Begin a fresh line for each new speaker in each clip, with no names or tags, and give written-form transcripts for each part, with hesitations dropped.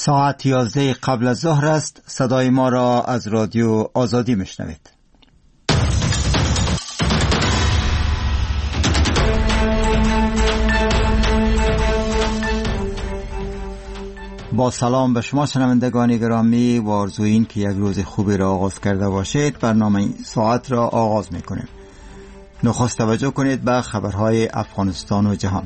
ساعت 11 قبل از ظهر است. صدای ما را از رادیو آزادی میشنوید. با سلام به شما شنوندگان گرامی و آرزوی این که یک روز خوبی را آغاز کرده باشید. برنامه این ساعت را آغاز میکنیم. نخست توجه کنید به خبرهای افغانستان و جهان.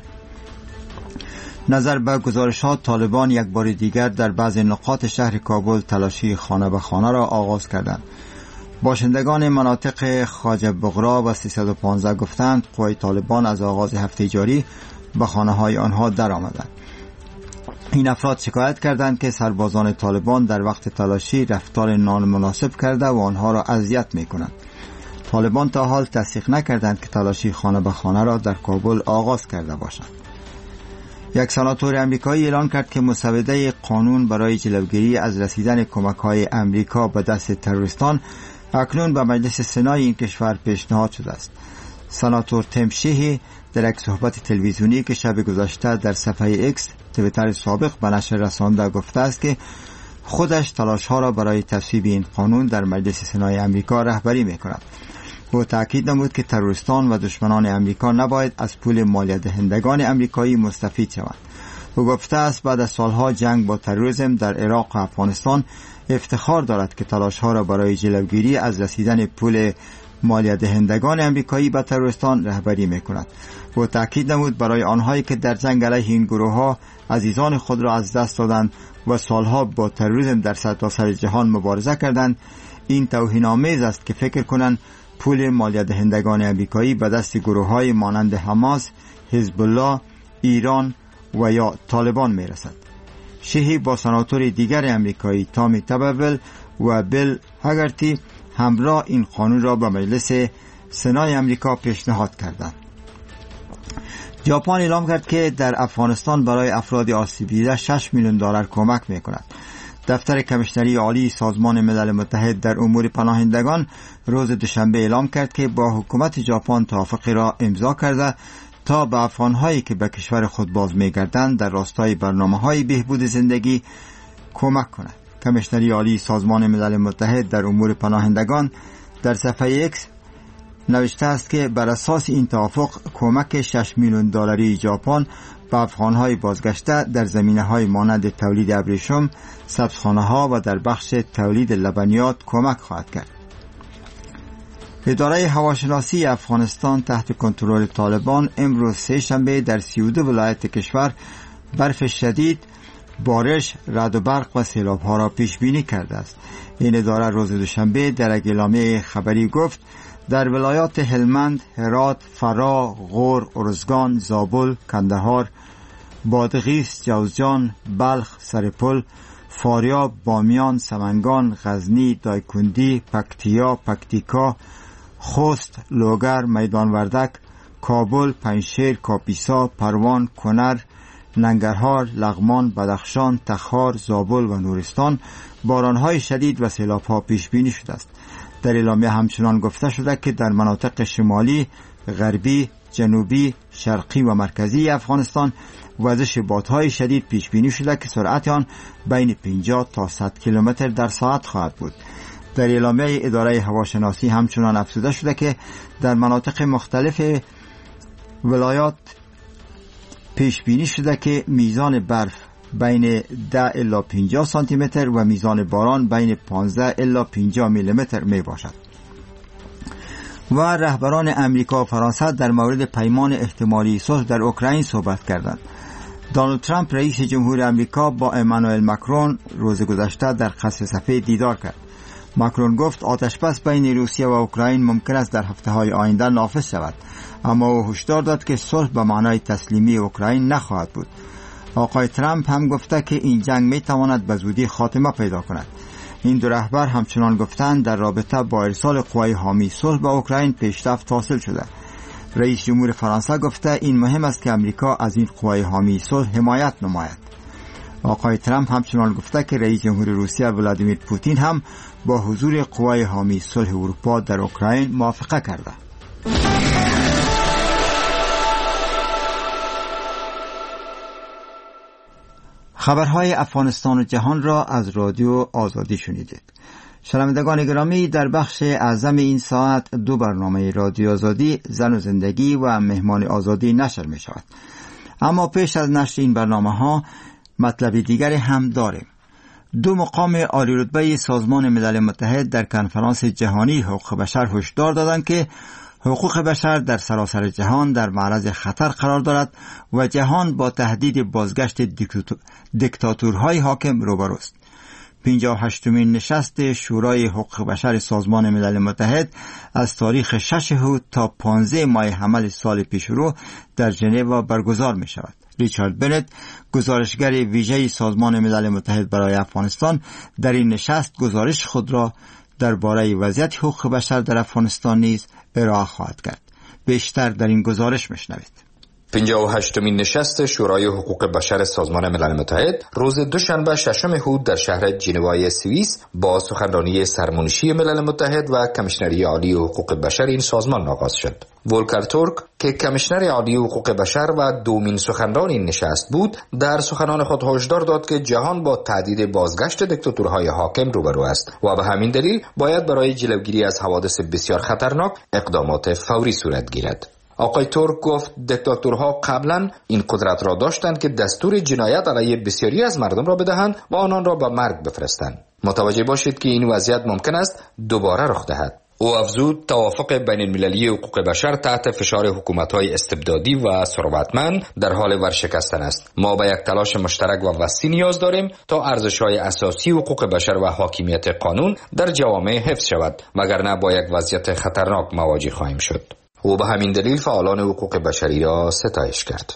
نظر به گزارشات، طالبان یک بار دیگر در بعضی نقاط شهر کابل تلاشی خانه به خانه را آغاز کردند. باشندگان مناطق خواجه بغرا و 315 گفتند قوای طالبان از آغاز هفته جاری به خانه های آنها در آمدند. این افراد شکایت کردند که سربازان طالبان در وقت تلاشی رفتار نامناسب کرده و آنها را اذیت می‌کنند. طالبان تا حال تصدیق نکردند که تلاشی خانه به خانه را در کابل آغاز کرده باشند. یک سناتور امریکایی اعلان کرد که مسوده قانون برای جلوگیری از رسیدن کمک‌های امریکا به دست تروریستان اکنون به مجلس سنای این کشور پیشنهاد شده است. سناتور تیم شیهی در یک صحبت تلویزیونی که شب گذشته در صفحه ایکس توییتر سابق به نشر رسانده گفته است که خودش تلاش‌ها را برای تصویب این قانون در مجلس سنای امریکا رهبری می‌کند. او تأکید نمود که تروریستان و دشمنان امریکا نباید از پول مالیه دهندگان امریکایی مستفید شوند. او گفته است بعد از سالها جنگ با تروریسم در عراق و افغانستان افتخار دارد که تلاش‌ها را برای جلوگیری از رسیدن پول مالیه دهندگان امریکایی به تروریستان رهبری می‌کند. او تأکید نمود برای آنهایی که در جنگ علیه این گروه‌ها عزیزان خود را از دست دادند و سالها با تروریسم در سرتاسر جهان مبارزه کردند، این توهین‌آمیز است که فکر کنند پول مالیه دهندگان امریکایی به دست گروه‌های مانند حماس، حزب الله، ایران و یا طالبان می‌رسد. شیهی با سناتور دیگر امریکایی تامی تباول و بیل هاگرتی همراه این قانون را به مجلس سنای امریکا پیشنهاد کردند. ژاپن اعلام کرد که در افغانستان برای افراد آسیب دیده 6 میلیون دلار کمک می‌کند. دفتر کمیشنری عالی سازمان ملل متحد در امور پناهندگان روز دوشنبه اعلام کرد که با حکومت ژاپن توافقی را امضا کرده تا به افغان‌هایی که به کشور خود باز می‌گردند در راستای برنامه‌های بهبود زندگی کمک کند. کمیشنری عالی سازمان ملل متحد در امور پناهندگان در صفحه ایکس نوشته است که بر اساس این توافق کمک 6 میلیون دلاری ژاپن به افغان‌های بازگشته در زمینه‌های مانند تولید ابریشم، سبزخانه‌ها و در بخش تولید لبنیات کمک خواهد کرد. اداره هواشناسی افغانستان تحت کنترل طالبان امروز سه شنبه در 32 ولایت کشور برف شدید، بارش، رعد و برق و سیلاب‌ها را پیش بینی کرده است. این اداره روز دوشنبه در یک اعلامیه خبری گفت در ولایات هلمند، هرات، فرا، غور، ارزگان، زابل، کندهار، بادغیس، جوزجان، بلخ، سرپل، فاریاب، بامیان، سمنگان، غزنی، دایکندی، پکتیا، پکتیکا، خوست، لوگر، میدان وردک، کابل، پنجشیر، کاپیسا، پروان، کنر، ننگرهار، لغمان، بدخشان، تخار، زابل و نورستان بارانهای شدید و سیلاب‌ها پیش بینی شده است. در اعلامیه همچنان گفته شده که در مناطق شمالی، غربی، جنوبی، شرقی و مرکزی افغانستان وزش بادهای شدید پیش بینی شده که سرعت آن بین 50 تا 100 کیلومتر در ساعت خواهد بود. در اعلامیه اداره هواشناسی همچنان افزوده شده که در مناطق مختلف ولایات پیش بینی شده که میزان برف بین 10 الی 50 سانتی متر و میزان باران بین 15 الی 50 میلی متر می باشد. و رهبران امریکا و فرانسه در مورد پیمان احتمالی صلح در اوکراین صحبت کردند. دونالد ترامپ رئیس جمهور امریکا با امانوئل ماکرون روز گذشته در قصر سفید دیدار کرد. ماکرون گفت آتشبس بین روسیه و اوکراین ممکن است در هفته‌های آینده نافذ شود، اما او هشدار داد که صلح به معنای تسلیمی اوکراین نخواهد بود. آقای ترامپ هم گفته که این جنگ می تواند به زودی خاتمه پیدا کند. این دو رهبر همچنان گفتند در رابطه با ارسال قوای حامی صلح به اوکراین پیشرفت حاصل شده. رئیس جمهور فرانسه گفته این مهم است که امریکا از این قوای حامی صلح حمایت نماید. آقای ترامپ همچنان گفته که رئیس جمهور روسیه ولادیمیر پوتین هم با حضور قوای حامی صلح اروپا در اوکراین موافقه کرده. خبرهای افغانستان و جهان را از رادیو آزادی شنیدید. شنوندگان گرامی، در بخش اعظم این ساعت 2 برنامه رادیو آزادی، زن و زندگی و مهمان آزادی نشر می شود. اما پیش از نشر این برنامه ها مطلب دیگری هم داریم. 2 مقام عالی رتبه سازمان ملل متحد در کنفرانس جهانی حقوق بشر هشدار دادند که حقوق بشر در سراسر جهان در معرض خطر قرار دارد و جهان با تهدید بازگشت دیکتاتورهای حاکم روبروست. 58مین نشست شورای حقوق بشر سازمان ملل متحد از تاریخ 6 هوت تا 15 ماه حمل سال پیشرو در ژنو برگزار می شود. ریچارد بنت، گزارشگر ویژه سازمان ملل متحد برای افغانستان، در این نشست گزارش خود را درباره وضعیت حقوق بشر در افغانستان نیز ارائه خواهد کرد. بیشتر در این گزارش میشنوید.
58مین نشست شورای حقوق بشر سازمان ملل متحد روز دوشنبه 6 هوت در شهر ژنو سوئیس با سخنرانی سرمنشی ملل متحد و کمیشنری عالی حقوق بشر این سازمان آغاز شد. ولکر تورک که کمیشنر عالی حقوق بشر و دومین سخنران این نشست بود، در سخنان خود هشدار داد که جهان با تهدید بازگشت دیکتاتورهای حاکم روبرو است و به همین دلیل باید برای جلوگیری از حوادث بسیار خطرناک اقدامات فوری صورت گیرد. آقای تورک گفت دیکتاتورها قبلا این قدرت را داشتند که دستور جنایت علیه بسیاری از مردم را بدهند و آنان را به مرگ بفرستند. متوجه باشید که این وضعیت ممکن است دوباره رخ دهد. او افزود توافق بین المللی حقوق بشر تحت فشار حکومت‌های استبدادی و ثروتمند در حال ورشکستن است. ما به یک تلاش مشترک و وسیع نیاز داریم تا ارزش‌های اساسی حقوق بشر و حاکمیت قانون در جوامع حفظ شود، وگرنه با یک وضعیت خطرناک مواجه خواهیم شد. او به همین دلیل فعالان حقوق بشری را ستایش کرد.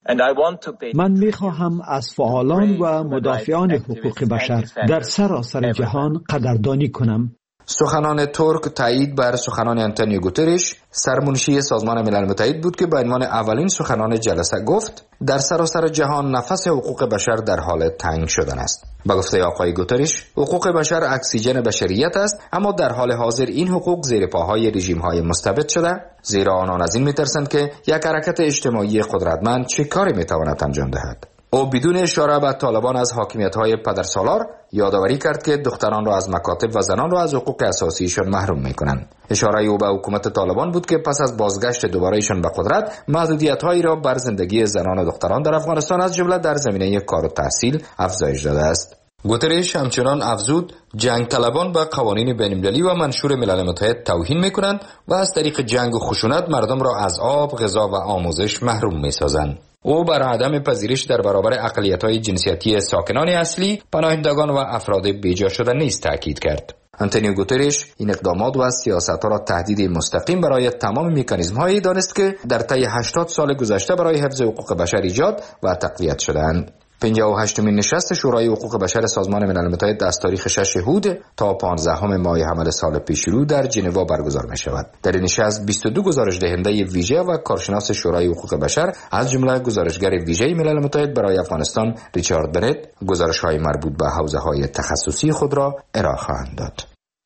من می‌خواهم از فعالان و مدافعان حقوق بشر در سراسر جهان قدردانی کنم.
سخنان ترک تایید بر سخنان آنتونیو گوترش، سرمنشی سازمان ملل متحد بود که به عنوان اولین سخنان جلسه گفت در سراسر جهان نفس حقوق بشر در حال تنگ شدن است. به گفته آقای گوترش، حقوق بشر اکسیژن بشریت است، اما در حال حاضر این حقوق زیر پاهای رژیم‌های مستبد شده، زیرا آنان از این می‌ترسند که یک حرکت اجتماعی قدرتمند چه کاری می‌تواند انجام دهد. او بدون اشاره به طالبان از حاکمیت‌های پدرسالار یادآوری کرد که دختران را از مکاتب و زنان را از حقوق اساسیشان محروم می‌کنند. اشاره او به حکومت طالبان بود که پس از بازگشت دوباره‌شان به قدرت، محدودیت‌هایی را بر زندگی زنان و دختران در افغانستان از جمله در زمینه کار و تحصیل افزایش داده است. گوترش همچنان افزود جنگ طلبان به قوانین بین‌المللی و منشور ملل متحد توهین می‌کنند و از طریق جنگ و خشونت مردم را از آب، غذا و آموزش محروم می‌سازند. او بر عدم پذیرش در برابر اقلیت‌های جنسیتی ساکنان اصلی، پناهندگان و افراد بیجا شده نیز تاکید کرد. آنتونیو گوترش این اقدامات و سیاست‌ها را تهدید مستقیم برای تمام مکانیزم‌هایی دانست که در طی 80 سال گذشته برای حفظ حقوق بشر ایجاد و تقویت شده‌اند. 58مین نشست شورای حقوق بشر سازمان ملل متحد از تاریخ 6 هوت تا 15 ماه حمل سال پیشرو در ژنو برگزار می شود. در این نشست 22 گزارش دهنده ویژه و کارشناس شورای حقوق بشر از جمله گزارشگر ویژه ملل متحد برای افغانستان ریچارد بنت گزارش‌های مربوط به حوزه‌های تخصصی خود را ارائه خواهند داد.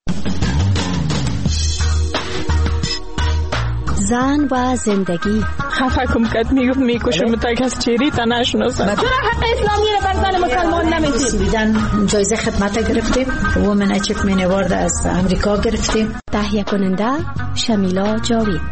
زن و زندگی
خفه کم کد میکشم تا کس چیری تا نشناسم. چرا حق اسلامی رو بر زن مسلمان نمیدید؟
سویدن جایزه خدمت گرفتیم، وومن اچیومنت اوارد از امریکا گرفتیم.
تهیه کننده شمیلا جاوید.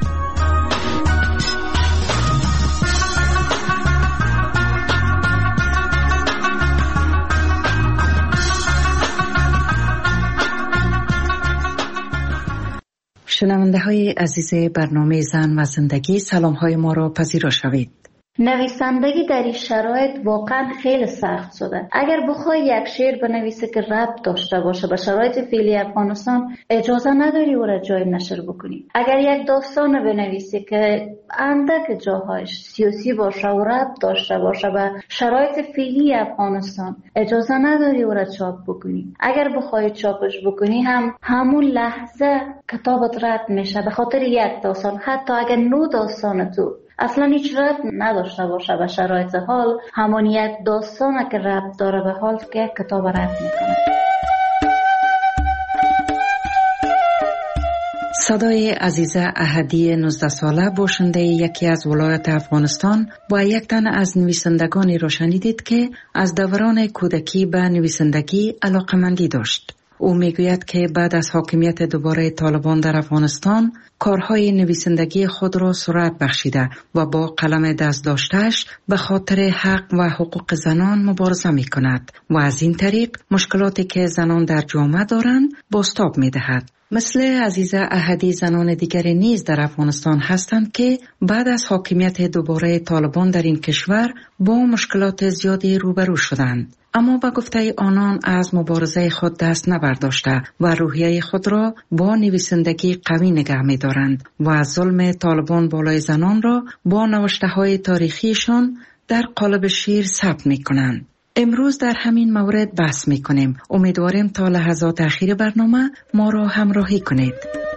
شنونده های عزیز برنامه زن و زندگی، سلام های ما را پذیرا شوید.
نویسندگی در این شرایط واقعا خیلی سخت شده. اگر بخوای یک شعر بنویسی که ربط داشته باشه به شرایط فعلی افغانستان، اجازه نداری او را جای نشر بکنی. اگر یک داستان بنویسی که اندک جاهایش سیاسی باشه و ربط داشته باشه به شرایط فعلی افغانستان، اجازه نداری او را چاپ بکنی. اگر بخوای چاپش بکنی همون لحظه کتابت رد میشه به خاطر یک داستان، حتی اگر نو داستان تو اصلا هیچ ربط نداشته باشه به شرایط حال، همون یک داستانه که ربط داره به حال که کتاب رد میکنه.
صدای عزیزه احدی 19 ساله باشنده یکی از ولایت افغانستان با یک تن از نویسندگانی را شنیدید که از دوران کودکی به نویسندگی علاقمندی داشت. او میگوید که بعد از حاکمیت دوباره طالبان در افغانستان کارهای نویسندگی خود را سرعت بخشیده و با قلم دست داشته‌اش به خاطر حق و حقوق زنان مبارزه می کند و از این طریق مشکلاتی که زنان در جامعه دارند بازتاب می دهد. مثل عزیزه احدی زنان دیگری نیز در افغانستان هستند که بعد از حاکمیت دوباره طالبان در این کشور با مشکلات زیادی روبرو شدند. اما به گفته آنان از مبارزه خود دست نبرداشته و روحیه خود را با نویسندگی قوی نگه می دارند و از ظلم طالبان بالای زنان را با نوشته های تاریخیشان در قالب شعر ثبت می کنند. امروز در همین مورد بحث می کنیم. امیدواریم تا لحظات اخیر برنامه ما را همراهی کنید.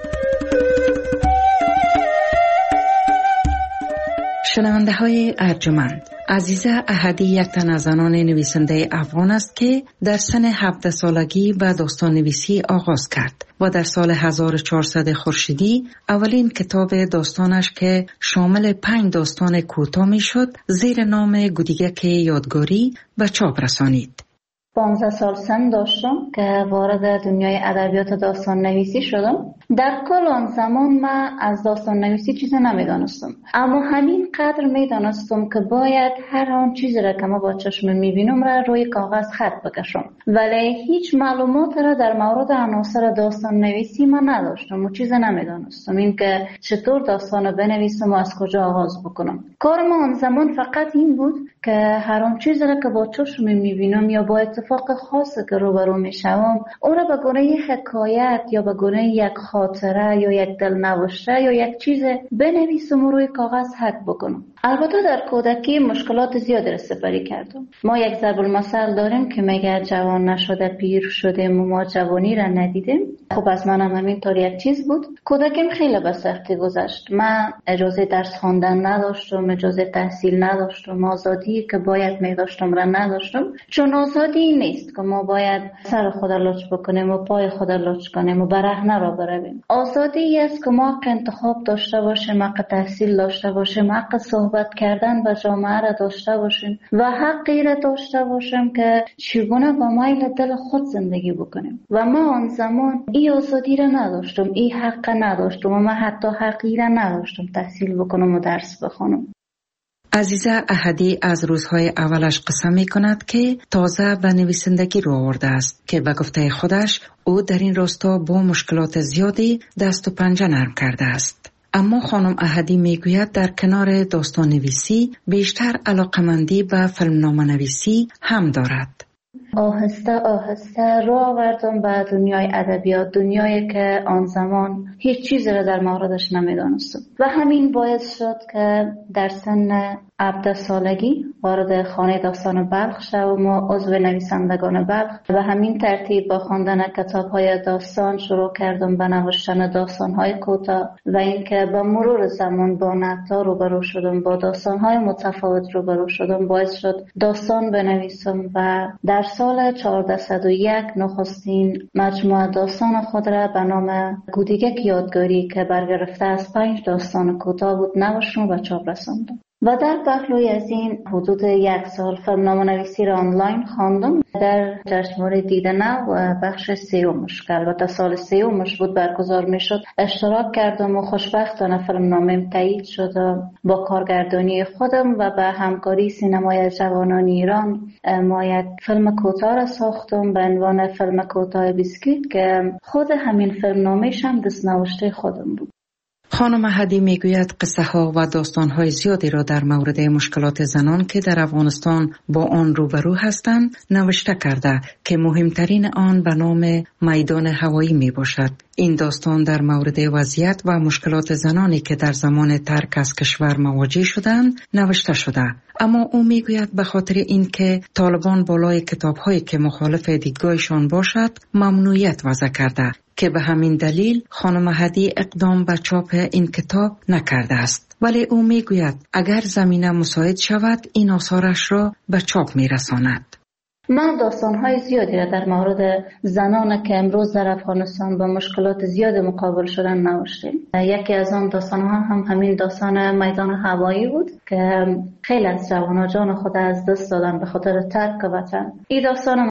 شنونده های ارجمند، عزیزه احدی یک تن از زنان نویسنده افغان است که در سن 17 سالگی به داستان نویسی آغاز کرد و در سال 1400 خورشیدی اولین کتاب داستانش که شامل 5 داستان کوتاه می شد زیر نام گودیگک یادگاری به چاپ رسانید.
15 سال سن داشتم که وارد دنیای ادبیات داستان نویسی شدم. در کل آن زمان من از داستان نویسی چیزی نمیدانستم، اما همین قدر میدانستم که باید هر آن چیزی را که ما با چشم میبینم را روی کاغذ خط بکشم، ولی هیچ معلومات را در مورد عناصر داستان نویسی من نداشتم و چیزی نمیدانستم اینکه چطور داستان را بنویسم و از کجا آغاز بکنم. کار ما آن زمان فقط این بود که هر آن چیزی را که با چشم میبینم یا با اتفاق خاصی که روبرو میشوم او را به گونه حکایت یا به گونه یک خاطره یا یک دلنوشته یا یک چیز بنویسم و روی کاغذ حک بکنم. البته در کودکی مشکلات زیادی را سپری کردم. ما یک ضرب المثل داریم که میگه جوان نشده پیر شدیم و ما جوانی را ندیدیم. خب از منم همینطور یک چیز بود. کودکیم خیلی به سختی گذشت. من اجازه درس خواندن نداشتم، اجازه تحصیل نداشتم، آزادی که باید میداشتم را نداشتم، چون آزادی نیست که ما باید سر خود لچ بکنیم و پای خود لچ کنیم و برهنه را برویم. آزادی است که ما حق انتخاب داشته باشیم، حق تحصیل داشته باشیم، حق صحبت کردن با جامعه را داشته باشیم و حقی را داشته باشیم که چگونه با میل دل خود زندگی بکنیم. و ما آن زمان این آزادی را نداشتم، این حق نداشتم و من حتی حقی را نداشتم تحصیل بکنم و درس بخونم.
عزیزه احدی از روزهای اولش قصه می کند که تازه به نویسندگی رو آورده است که به گفته خودش او در این راستا با مشکلات زیادی دست و پنجه نرم کرده است. اما خانم احدی می گوید در کنار داستان نویسی بیشتر علاقمندی به فیلمنامه نویسی هم دارد.
آهسته آهسته راه آوردم به دنیای ادبیات، دنیایی که آن زمان هیچ چیزی را در موردش نمیدانستم و همین باعث شد که در سن 17 سالگی وارد خانه داستان بلخ شدم و عضو نویسندگان بلخ و همین ترتیب با خواندن کتاب‌های داستان شروع کردم به نوشتن داستان‌های کوتاه و اینکه با مرور زمان با نقدها روبرو شدم، با داستان‌های متفاوت روبرو شدم، باعث شد داستان بنویسم و در سال 1401 نخستین مجموعه داستان خود را به نام گودیگک یادگاری که برگرفته از 5 داستان کوتاه بود نوشتم و چاپ رساندم. و در پهلوی از این حدود 1 سال فیلمنامه نویسی را آنلاین خواندم در جشنواره دیدنه و بخش 3مش که البته سال 3مش بود برگزار می شد اشتراک کردم و خوشبختانه فیلمنامه‌ام تایید شد. با کارگردانی خودم و به همکاری سینمای جوانان ایران ما یک فیلم کوتاه را ساختم به عنوان فیلم کوتاه بیسکویت که خود همین فیلمنامه‌ش هم دست‌نوشته خودم بود.
خانم احدی میگوید قصه ها و داستان های زیادی را در مورد مشکلات زنان که در افغانستان با آن روبرو هستند نوشته کرده که مهمترین آن به نام میدان هوایی می باشد. این داستان در مورد وضعیت و مشکلات زنانی که در زمان ترک از کشور مواجه شدند نوشته شده. اما او میگوید به خاطر اینکه طالبان بالای کتاب‌هایی که مخالف دیدگاهشان باشد ممنوعیت وضع کرده که به همین دلیل خانم احدی اقدام به چاپ این کتاب نکرده است. ولی او میگوید اگر زمینه مساعد شود این آثارش را به چاپ میرساند.
من داستان‌های زیادی را در مورد زنان که امروز در افغانستان با مشکلات زیاد مقابل شدن نوشتیم. یکی از آن داستان‌ها هم همین داستان میدان هوایی بود که خیلی از جوانان جان خود از دست دادن به خاطر ترک وطن. این داستان